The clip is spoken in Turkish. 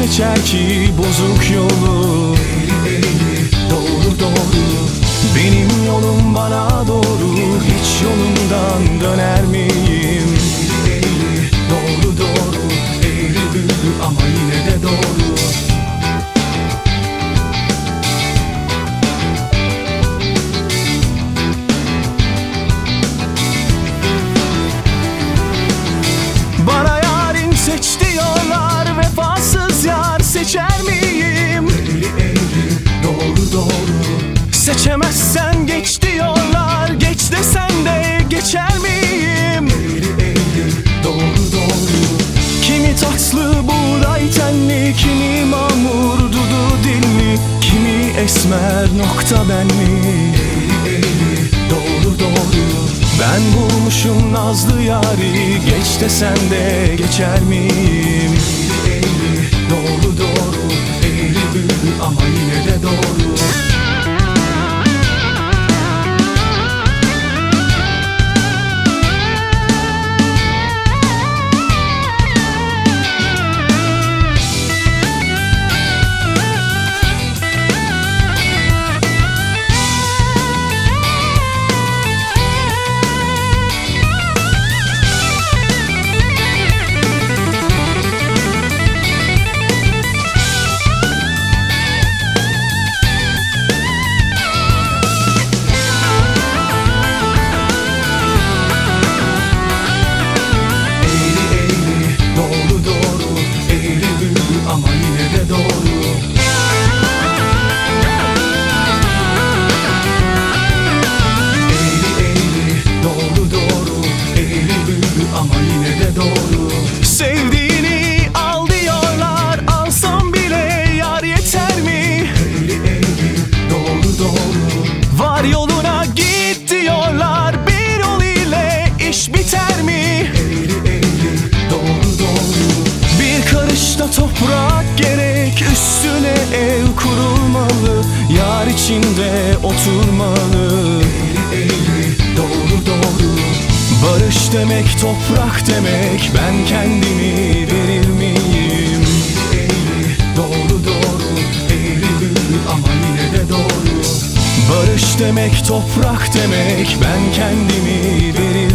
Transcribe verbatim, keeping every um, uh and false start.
seçer ki bozuk yolu? Eğri eğri, doğru doğru. Benim yolum bana doğru, hiç yolumdan döner miyim? Eğri eğri, doğru doğru. Eğri büğrü ama yine de doğru. Bana yarim seç diyorlar, vefasız yar seçer miyim? Eğri eğri, doğru doğru. Seçemezsen geç diyorlar, geç desen de geçer miyim? Eğri eğri, doğru doğru. Kimi tatlı buğday tenli, kimi mamur dudu dilli, kimi esmer nokta benli. Eğri eğri, doğru doğru. Ben bulmuşum nazlı yari, geç desen de geçer miyim? Eğri eğri, doğru doğru. Eğri büğrü ama yine de doğru. Ama yine de doğru. Eğri eğri, doğru doğru. Eğri büğrü ama yine de doğru. Sevdiğini al diyorlar, alsam bile yar yeter mi? Eğri eğri, doğru doğru. Var yoluna git diyorlar, bir yol ile iş biter mi? Eğri eğri, doğru doğru. Bir karışta toprak gerek, üstüne ev kurulmalı, yar içinde oturmalı. Eğri eğri, doğru doğru. Barış demek toprak demek, ben kendimi verir miyim? Eğri eğri, doğru doğru. Eğri büğrü ama yine de doğru. Barış demek toprak demek, ben kendimi verir